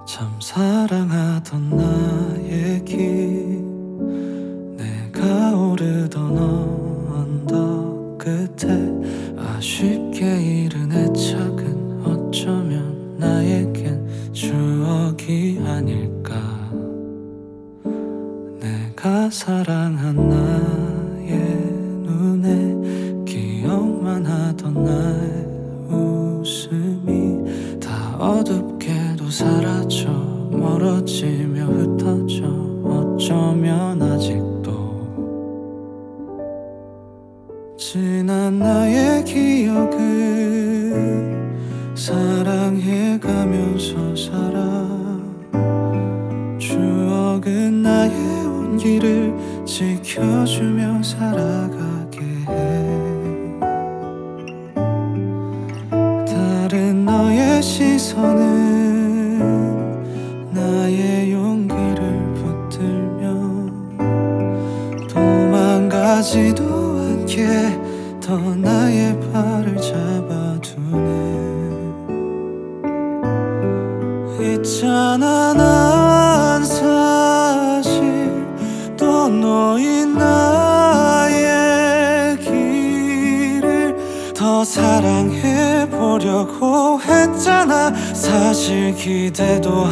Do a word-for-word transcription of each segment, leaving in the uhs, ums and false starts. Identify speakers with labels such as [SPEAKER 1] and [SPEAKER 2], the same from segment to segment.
[SPEAKER 1] 참 사랑하던 나의 길, 내가 오르던 언덕 끝에 아쉽게 잃은 애착은 어쩌면 나에겐 추억이 아닐까. 내가 사랑한 나의 눈에 기억만 하던 나의 웃음이 다 어둡게도 사라져 멀어지며 흩어져 어쩌면 아직도 지난 나의 기억을 사랑해가면서 살아. 추억은 나의 온기를 지켜주며 살아가게 해. 다른 너의 시선은 나의 용기를 붙들며 도망가지도 않게 더 나의 발을 잡아두네. 있잖아 난 사실 또 놓인 나의 길을 더 사랑해보려고 했잖아. 사실 기대도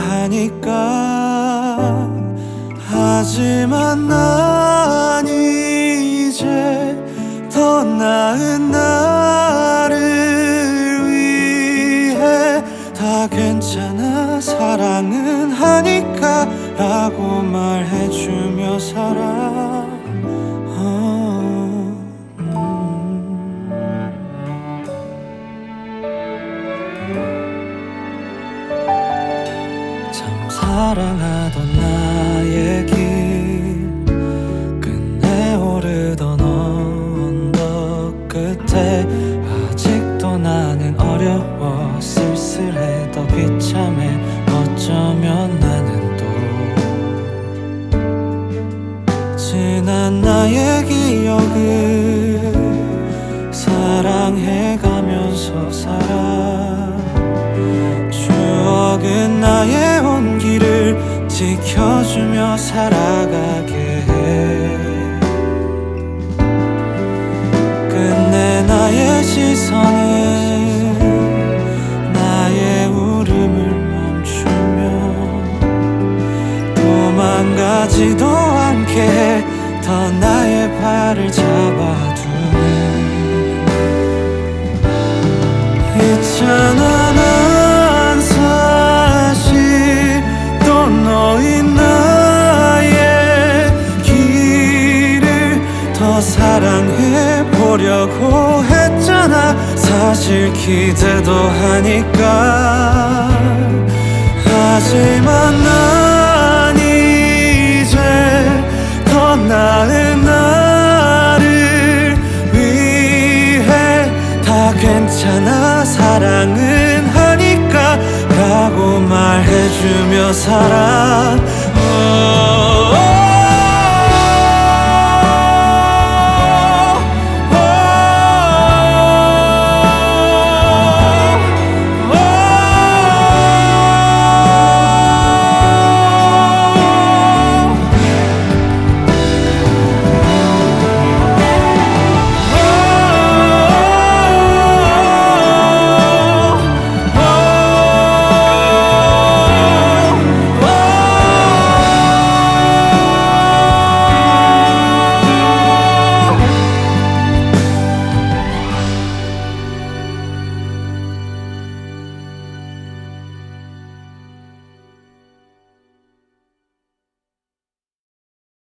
[SPEAKER 1] 하니까. 하지만 난 이제 더 나은 나를 위해 다 괜찮아 사랑은 하니까 라고 말해주며 살아. 어, 음. 참 사랑하던 나의 길, 끝내 오르던 언덕 끝에 아직도 나는 어려워 쓸쓸해 더 비참해 어쩌면 나는 또 지난 나의 기억을 사랑해가면서 살아. 추억은 나의 온기를 지켜주며 살아가게 해. 끝내 나의 시선은 나의 울음을 멈추며 도망가지도 않게 해 더 나의 발을 잡아두네. 있잖아 난 사실 또 놓인 나의 길을 더 사랑해보려고 했잖아. 사실 기대도 하니까. 하지만 난 이제 더 나은 나를 위해 다 괜찮아 사랑은 하니까 라고 말해주며 살아.